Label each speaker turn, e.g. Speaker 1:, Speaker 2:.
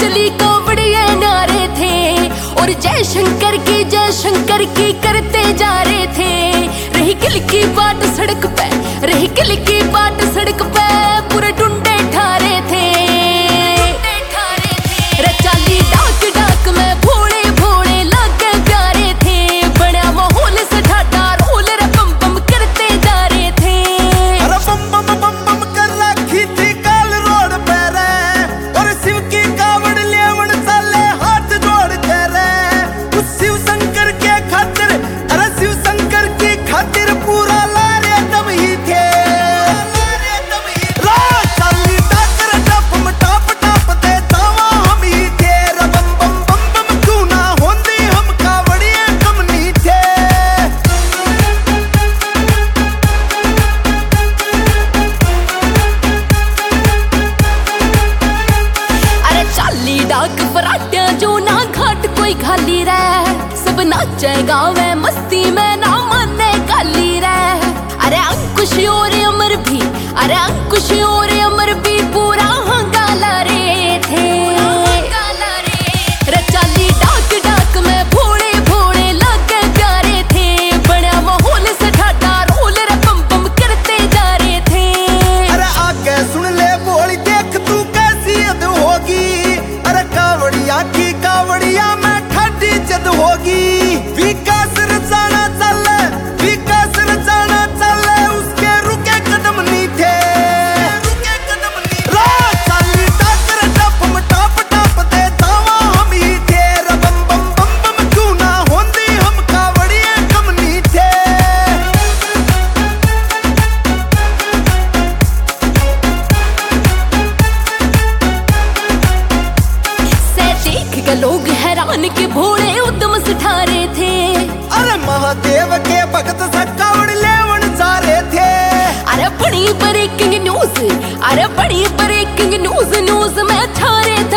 Speaker 1: चली कावड़िए नारे थे और जय शंकर की करते जा रहे थे। रही किल की बाट सड़क पे, रही किल की बाट सड़क पे, पूरे टुंडे ठारे थे। चाली डाक डाक में भोले भोले लागे प्यारे थे, बड़ा माहौल से ठाठा रोल रे बम बम करते जा रहे थे।
Speaker 2: अरे बम बम कर रखी थी काल रोड पे रे, और शिव की कावड़ लेवन चले हाथ जोड़ के रे। उस शिव शंकर के खातिर, अरे शिव शंकर की खातिर पूरा लारे दम ही थे। चाली डाकर टप टप टप दे दावा हम ही थे। बम बम बम बम क्यों ना होंदी हम कावड़िए कम नहीं थे।
Speaker 1: अरे चाली डाक फराटिया जो ना घाट कोई खाली रह, सब नाचे गावे मस्ती में ना माने काली रह। अरे अंकुश और अमर भी, अरे अंकुश और अमर भी पूरा हंगाला रे थे। रे चाली डाक डाक में भोले भोले लागे प्यारे थे, बड़ा माहौल से ठाठा रोल रे बम बम करते जा रहे थे।
Speaker 2: अरे आगे सुन ले बोली देख तू कैसी अद होगी। अरे कावड़िया में ठाडी जद होगी। विकास रचाना चले, विकास रचाना चले, उसके रुके कदम नहीं थे। चाली डाकर टप टप टप दे दावा हम ही थे। बम बम बम बम क्यों ना होंदी हम कावड़िए कम नहीं थे।
Speaker 1: देख के लोग हैरान के भोले उद्यम से ठारे थे।
Speaker 2: अरे महादेव के भक्त से कावड़ लेवन जा रहे थे।
Speaker 1: अरे बड़ी ब्रेकिंग न्यूज, अरे बड़ी ब्रेकिंग न्यूज में ठारे